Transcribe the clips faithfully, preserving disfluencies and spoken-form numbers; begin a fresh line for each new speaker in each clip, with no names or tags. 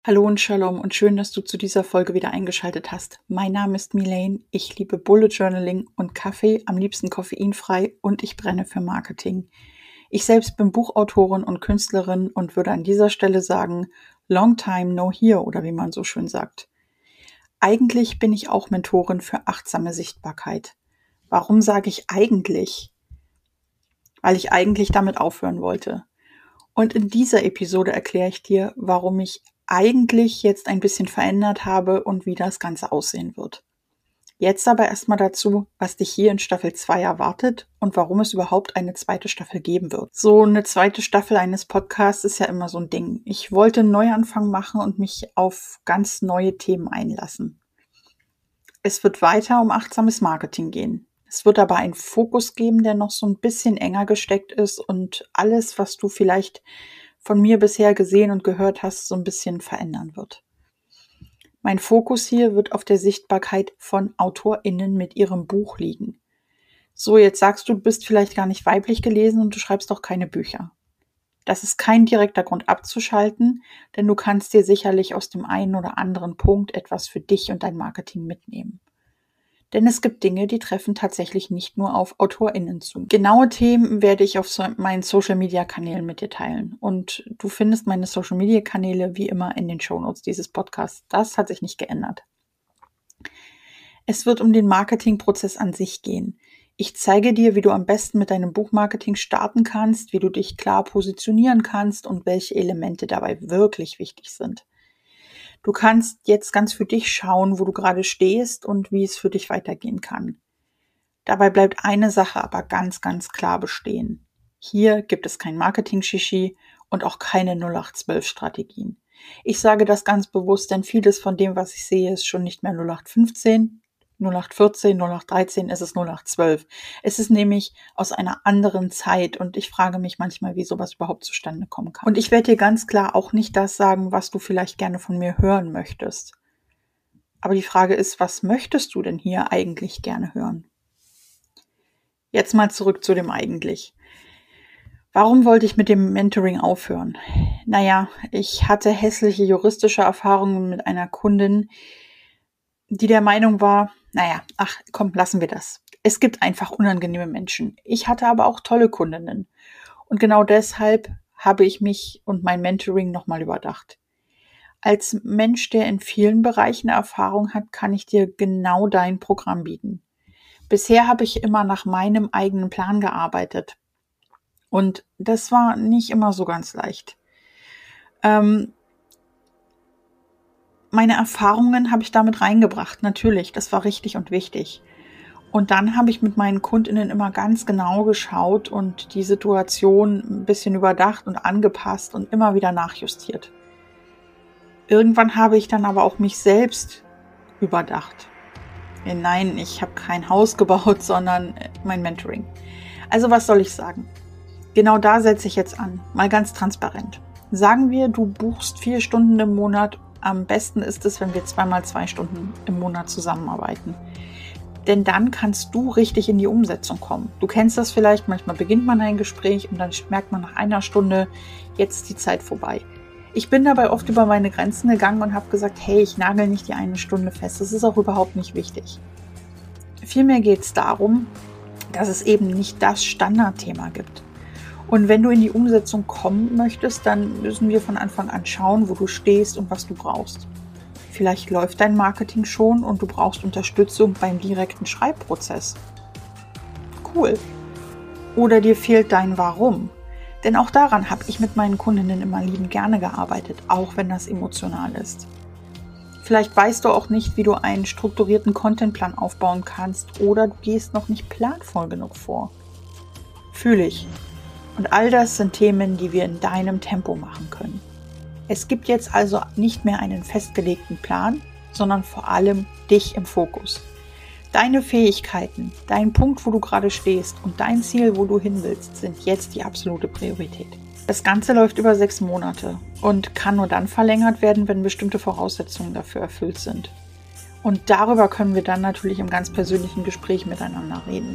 Hallo und Shalom und schön, dass du zu dieser Folge wieder eingeschaltet hast. Mein Name ist Milane, ich liebe Bullet Journaling und Kaffee, am liebsten koffeinfrei und ich brenne für Marketing. Ich selbst bin Buchautorin und Künstlerin und würde an dieser Stelle sagen, long time no here oder wie man so schön sagt. Eigentlich bin ich auch Mentorin für achtsame Sichtbarkeit. Warum sage ich eigentlich? Weil ich eigentlich damit aufhören wollte. Und in dieser Episode erkläre ich dir, warum ich eigentlich jetzt ein bisschen verändert habe und wie das Ganze aussehen wird. Jetzt aber erstmal dazu, was dich hier in Staffel zwei erwartet und warum es überhaupt eine zweite Staffel geben wird. So eine zweite Staffel eines Podcasts ist ja immer so ein Ding. Ich wollte einen Neuanfang machen und mich auf ganz neue Themen einlassen. Es wird weiter um achtsames Marketing gehen. Es wird aber einen Fokus geben, der noch so ein bisschen enger gesteckt ist und alles, was du vielleicht von mir bisher gesehen und gehört hast, so ein bisschen verändern wird. Mein Fokus hier wird auf der Sichtbarkeit von AutorInnen mit ihrem Buch liegen. So, jetzt sagst du, du bist vielleicht gar nicht weiblich gelesen und du schreibst doch keine Bücher. Das ist kein direkter Grund abzuschalten, denn du kannst dir sicherlich aus dem einen oder anderen Punkt etwas für dich und dein Marketing mitnehmen. Denn es gibt Dinge, die treffen tatsächlich nicht nur auf AutorInnen zu. Genaue Themen werde ich auf so meinen Social-Media-Kanälen mit dir teilen. Und du findest meine Social-Media-Kanäle wie immer in den Shownotes dieses Podcasts. Das hat sich nicht geändert. Es wird um den Marketingprozess an sich gehen. Ich zeige dir, wie du am besten mit deinem Buchmarketing starten kannst, wie du dich klar positionieren kannst und welche Elemente dabei wirklich wichtig sind. Du kannst jetzt ganz für dich schauen, wo du gerade stehst und wie es für dich weitergehen kann. Dabei bleibt eine Sache aber ganz, ganz klar bestehen. Hier gibt es kein Marketing-Shishi und auch keine null acht zwölf Strategien. Ich sage das ganz bewusst, denn vieles von dem, was ich sehe, ist schon nicht mehr null acht fünfzehn, null acht vierzehn, null acht dreizehn, es ist null acht zwölf. Es ist nämlich aus einer anderen Zeit und ich frage mich manchmal, wie sowas überhaupt zustande kommen kann. Und ich werde dir ganz klar auch nicht das sagen, was du vielleicht gerne von mir hören möchtest. Aber die Frage ist, was möchtest du denn hier eigentlich gerne hören? Jetzt mal zurück zu dem eigentlich. Warum wollte ich mit dem Mentoring aufhören? Naja, ich hatte hässliche juristische Erfahrungen mit einer Kundin, die der Meinung war, naja, ach komm, lassen wir das. Es gibt einfach unangenehme Menschen. Ich hatte aber auch tolle Kundinnen. Und genau deshalb habe ich mich und mein Mentoring nochmal überdacht. Als Mensch, der in vielen Bereichen Erfahrung hat, kann ich dir genau dein Programm bieten. Bisher habe ich immer nach meinem eigenen Plan gearbeitet. Und das war nicht immer so ganz leicht. Ähm, Meine Erfahrungen habe ich damit reingebracht, natürlich, das war richtig und wichtig. Und dann habe ich mit meinen KundInnen immer ganz genau geschaut und die Situation ein bisschen überdacht und angepasst und immer wieder nachjustiert. Irgendwann habe ich dann aber auch mich selbst überdacht. Nein, ich habe kein Haus gebaut, sondern mein Mentoring. Also was soll ich sagen? Genau da setze ich jetzt an, mal ganz transparent. Sagen wir, du buchst vier Stunden im Monat. Am besten ist es, wenn wir zweimal zwei Stunden im Monat zusammenarbeiten. Denn dann kannst du richtig in die Umsetzung kommen. Du kennst das vielleicht, manchmal beginnt man ein Gespräch und dann merkt man nach einer Stunde, jetzt ist die Zeit vorbei. Ich bin dabei oft über meine Grenzen gegangen und habe gesagt, hey, ich nagel nicht die eine Stunde fest. Das ist auch überhaupt nicht wichtig. Vielmehr geht es darum, dass es eben nicht das Standardthema gibt. Und wenn du in die Umsetzung kommen möchtest, dann müssen wir von Anfang an schauen, wo du stehst und was du brauchst. Vielleicht läuft dein Marketing schon und du brauchst Unterstützung beim direkten Schreibprozess. Cool. Oder dir fehlt dein Warum. Denn auch daran habe ich mit meinen Kundinnen immer liebend gerne gearbeitet, auch wenn das emotional ist. Vielleicht weißt du auch nicht, wie du einen strukturierten Contentplan aufbauen kannst oder du gehst noch nicht planvoll genug vor. Fühle ich. Und all das sind Themen, die wir in deinem Tempo machen können. Es gibt jetzt also nicht mehr einen festgelegten Plan, sondern vor allem dich im Fokus. Deine Fähigkeiten, dein Punkt, wo du gerade stehst und dein Ziel, wo du hin willst, sind jetzt die absolute Priorität. Das Ganze läuft über sechs Monate und kann nur dann verlängert werden, wenn bestimmte Voraussetzungen dafür erfüllt sind. Und darüber können wir dann natürlich im ganz persönlichen Gespräch miteinander reden.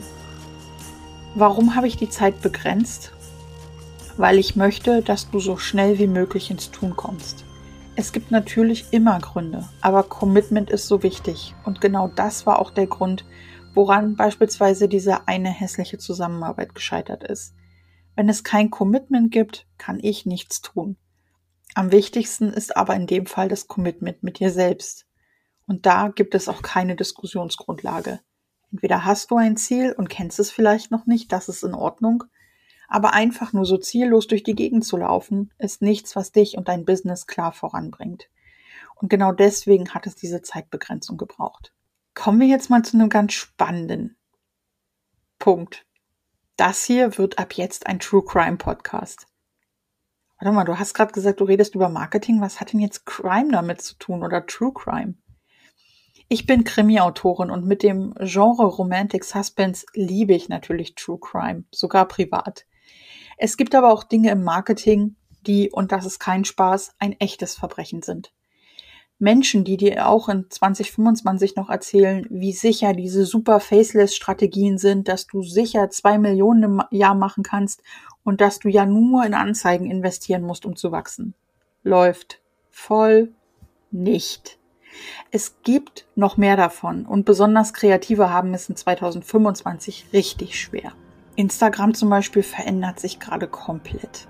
Warum habe ich die Zeit begrenzt? Weil ich möchte, dass du so schnell wie möglich ins Tun kommst. Es gibt natürlich immer Gründe, aber Commitment ist so wichtig. Und genau das war auch der Grund, woran beispielsweise diese eine hässliche Zusammenarbeit gescheitert ist. Wenn es kein Commitment gibt, kann ich nichts tun. Am wichtigsten ist aber in dem Fall das Commitment mit dir selbst. Und da gibt es auch keine Diskussionsgrundlage. Entweder hast du ein Ziel und kennst es vielleicht noch nicht, das ist in Ordnung, aber einfach nur so ziellos durch die Gegend zu laufen, ist nichts, was dich und dein Business klar voranbringt. Und genau deswegen hat es diese Zeitbegrenzung gebraucht. Kommen wir jetzt mal zu einem ganz spannenden Punkt. Das hier wird ab jetzt ein True Crime Podcast. Warte mal, du hast gerade gesagt, du redest über Marketing. Was hat denn jetzt Crime damit zu tun oder True Crime? Ich bin Krimi-Autorin und mit dem Genre Romantic Suspense liebe ich natürlich True Crime, sogar privat. Es gibt aber auch Dinge im Marketing, die, und das ist kein Spaß, ein echtes Verbrechen sind. Menschen, die dir auch in zwanzig fünfundzwanzig noch erzählen, wie sicher diese super Faceless-Strategien sind, dass du sicher zwei Millionen im Jahr machen kannst und dass du ja nur in Anzeigen investieren musst, um zu wachsen. Läuft voll nicht. Es gibt noch mehr davon und besonders Kreative haben es in zwanzig fünfundzwanzig richtig schwer. Instagram zum Beispiel verändert sich gerade komplett.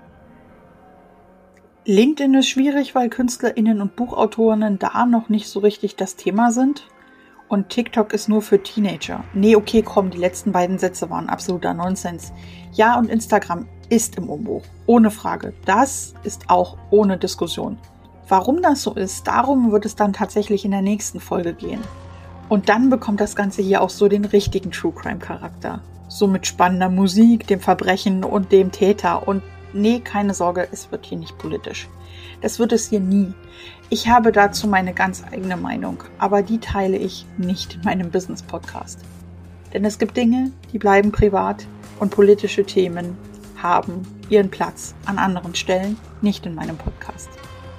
LinkedIn ist schwierig, weil KünstlerInnen und Buchautorinnen da noch nicht so richtig das Thema sind. Und TikTok ist nur für Teenager. Nee, okay, komm, die letzten beiden Sätze waren absoluter Nonsens. Ja, und Instagram ist im Umbruch. Ohne Frage. Das ist auch ohne Diskussion. Warum das so ist, darum wird es dann tatsächlich in der nächsten Folge gehen. Und dann bekommt das Ganze hier auch so den richtigen True Crime Charakter. So mit spannender Musik, dem Verbrechen und dem Täter. Und nee, keine Sorge, es wird hier nicht politisch. Das wird es hier nie. Ich habe dazu meine ganz eigene Meinung, aber die teile ich nicht in meinem Business-Podcast. Denn es gibt Dinge, die bleiben privat und politische Themen haben ihren Platz an anderen Stellen, nicht in meinem Podcast.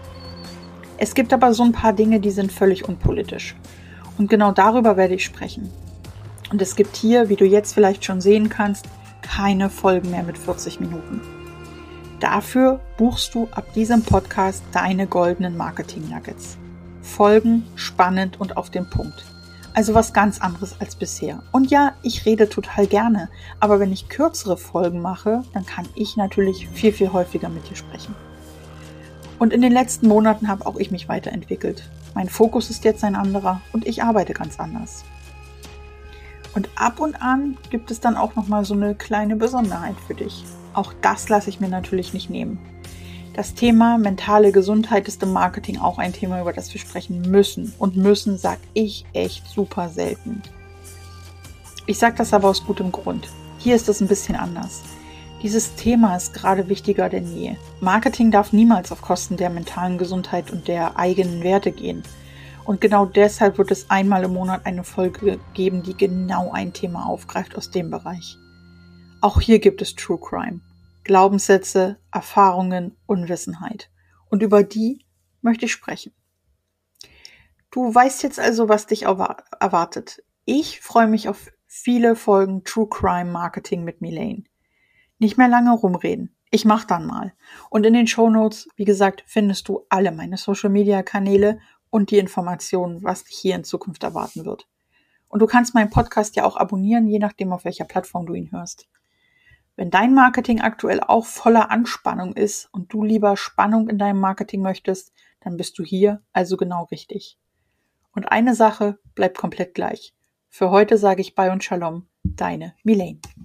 Es gibt aber so ein paar Dinge, die sind völlig unpolitisch. Und genau darüber werde ich sprechen. Und es gibt hier, wie du jetzt vielleicht schon sehen kannst, keine Folgen mehr mit vierzig Minuten. Dafür buchst du ab diesem Podcast deine goldenen Marketing-Nuggets. Folgen, spannend und auf den Punkt. Also was ganz anderes als bisher. Und ja, ich rede total gerne, aber wenn ich kürzere Folgen mache, dann kann ich natürlich viel, viel häufiger mit dir sprechen. Und in den letzten Monaten habe auch ich mich weiterentwickelt. Mein Fokus ist jetzt ein anderer und ich arbeite ganz anders. Und ab und an gibt es dann auch nochmal so eine kleine Besonderheit für dich. Auch das lasse ich mir natürlich nicht nehmen. Das Thema mentale Gesundheit ist im Marketing auch ein Thema, über das wir sprechen müssen. Und müssen sage ich echt super selten. Ich sage das aber aus gutem Grund. Hier ist es ein bisschen anders. Dieses Thema ist gerade wichtiger denn je. Marketing darf niemals auf Kosten der mentalen Gesundheit und der eigenen Werte gehen. Und genau deshalb wird es einmal im Monat eine Folge geben, die genau ein Thema aufgreift aus dem Bereich. Auch hier gibt es True Crime, Glaubenssätze, Erfahrungen, Unwissenheit. Und über die möchte ich sprechen. Du weißt jetzt also, was dich erwartet. Ich freue mich auf viele Folgen True Crime Marketing mit Milane. Nicht mehr lange rumreden. Ich mach dann mal. Und in den Shownotes, wie gesagt, findest du alle meine Social Media Kanäle und die Informationen, was dich hier in Zukunft erwarten wird. Und du kannst meinen Podcast ja auch abonnieren, je nachdem, auf welcher Plattform du ihn hörst. Wenn dein Marketing aktuell auch voller Anspannung ist und du lieber Spannung in deinem Marketing möchtest, dann bist du hier also genau richtig. Und eine Sache bleibt komplett gleich. Für heute sage ich Bye und Shalom, deine Milane.